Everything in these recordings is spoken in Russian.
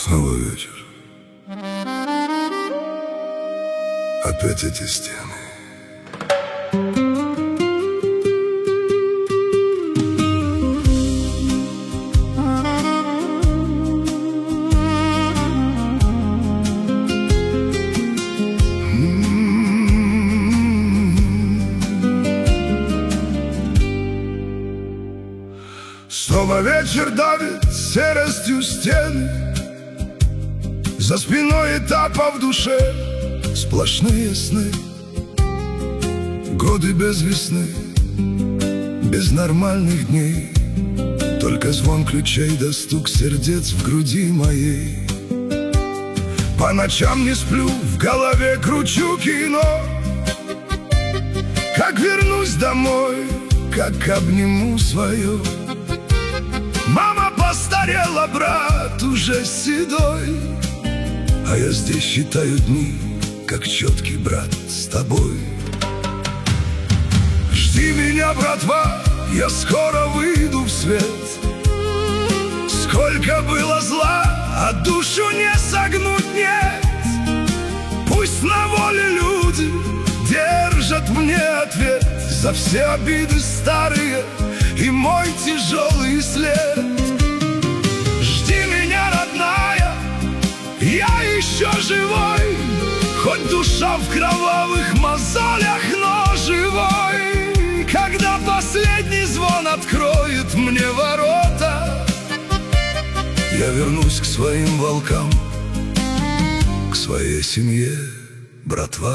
Снова вечер. Опять эти стены. Снова вечер давит серостью стены. За спиной этап, а в душе сплошные сны. Годы без весны, без нормальных дней. Только звон ключей да стук сердец в груди моей. По ночам не сплю, в голове кручу кино. Как вернусь домой, как обниму свое. Мама постарела, брат уже седой, а я здесь считаю дни, как четкий брат с тобой. Жди меня, братва, я скоро выйду в свет. Сколько было зла, а душу не согнуть нет. Пусть на воле люди держат мне ответ за все обиды старые и мой тяжелый след. Жди меня, родная, я еще живой. Хоть душа в кровавых мозолях, но живой. Когда последний звон откроет мне ворота, я вернусь к своим волкам, к своей семье, братва.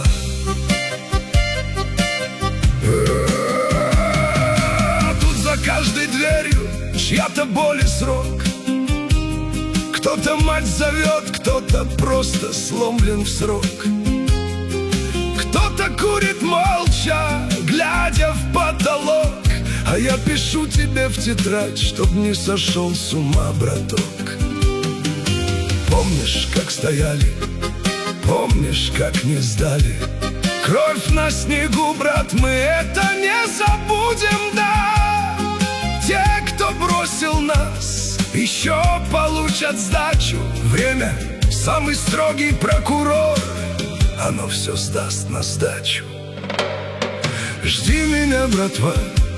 За каждой дверью чья-то боль и срок. Кто-то мать зовет, кто-то просто сломлен в срок. Кто-то курит молча, глядя в потолок. А я пишу тебе в тетрадь, чтоб не сошел с ума, браток. Помнишь, как стояли, помнишь, как не сдали. Кровь на снегу, брат, мы это не забудем, да. Те, кто бросил нас, еще получат сдачу. Время — самый строгий прокурор, оно все сдаст на сдачу. Жди меня, братва,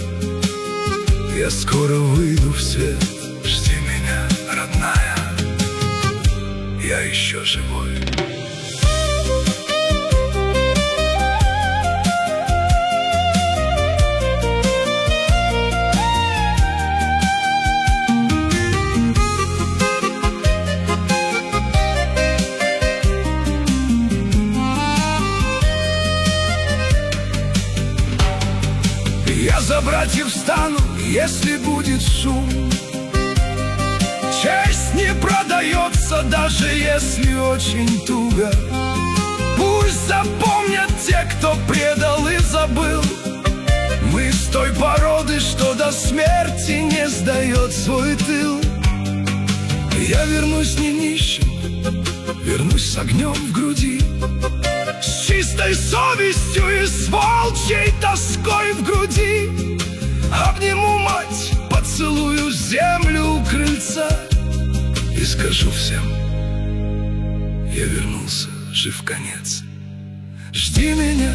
я скоро выйду в свет. Жди меня, родная, я еще живой. Я за братьев стану, если будет шум. Честь не продается, даже если очень туго. Пусть запомнят те, кто предал и забыл. Мы с той породы, что до смерти не сдает свой тыл. Я вернусь не нищим, вернусь с огнем в груди, с чистой совестью и с волчьей тоской в груди. Обниму мать, поцелую землю у крыльца и скажу всем: я вернулся жив конец. Жди меня,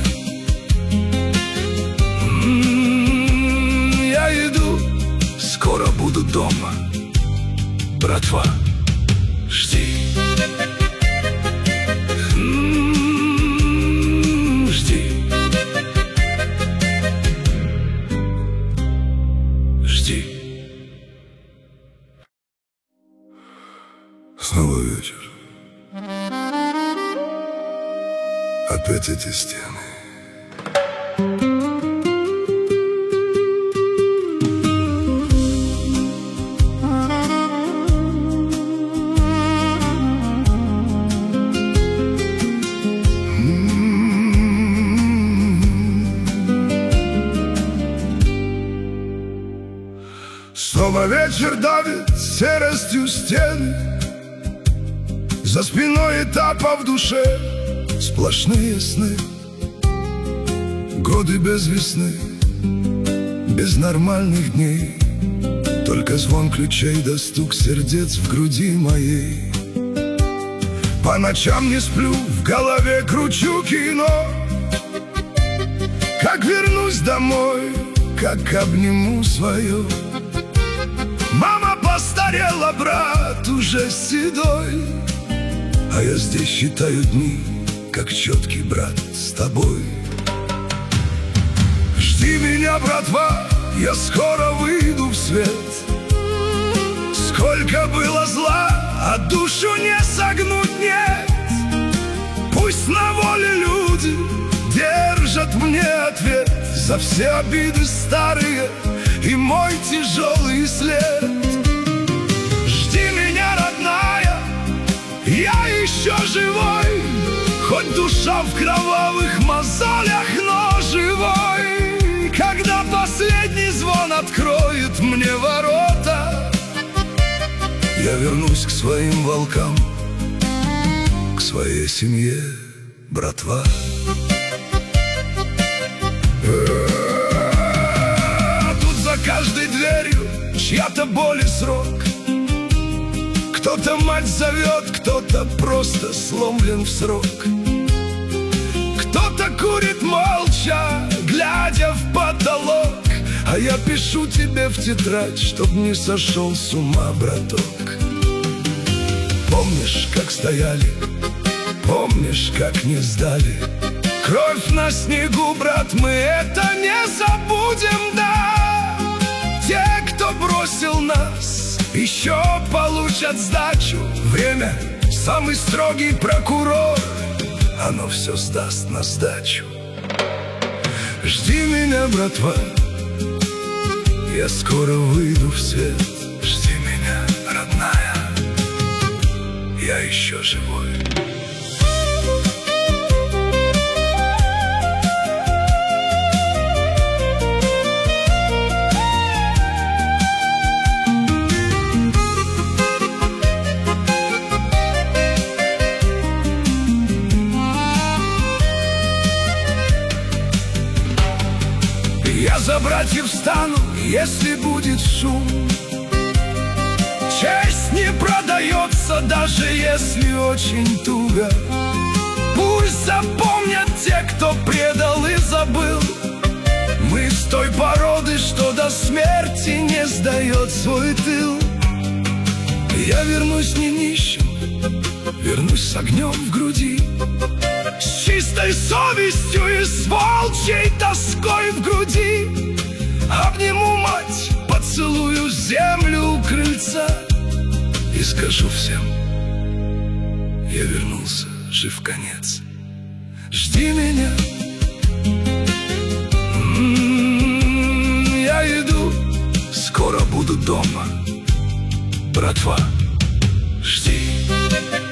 я иду, скоро буду дома, братва, жди. Снова вечер. Опять эти стены. Снова вечер давит серостью стены. За спиной этап, а в душе сплошные сны. Годы без весны, без нормальных дней. Только звон ключей да стук сердец в груди моей. По ночам не сплю, в голове кручу кино. Как вернусь домой, как обниму свое. Мама постарела, брат уже седой, а я здесь считаю дни, как четкий брат с тобой. Жди меня, братва, я скоро выйду в свет. Сколько было зла, а душу не согнуть нет. Пусть на воле люди держат мне ответ за все обиды старые и мой тяжелый след. Жди меня, родная, я еще живой, хоть душа в кровавых мозолях, но живой. Когда последний звон откроет мне ворота, я вернусь к своим волкам, к своей семье, братва. Тут за каждой дверью чья-то боль и срок. Кто-то мать зовет, кто-то просто сломлен в срок. Кто-то курит молча, глядя в потолок. А я пишу тебе в тетрадь, чтоб не сошел с ума, браток. Помнишь, как стояли, помнишь, как не сдали кровь на снегу, брат, мы это не забудем, да. Те, кто бросил нас, еще получат сдачу. Время — самый строгий прокурор, оно все сдаст на сдачу. Жди меня, братва, я скоро выйду в свет. Жди меня, родная, я еще живой. Я за братьев встану, если будет шум. Честь не продается, даже если очень туго. Пусть запомнят те, кто предал и забыл. Мы с той породы, что до смерти не сдает свой тыл. Я вернусь не нищим, вернусь с огнем в груди, с чистой совестью и с волчьей тоской в груди. Обниму мать, поцелую землю у крыльца и скажу всем: я вернулся жив конец. Жди меня, я иду, скоро буду дома, братва, жди.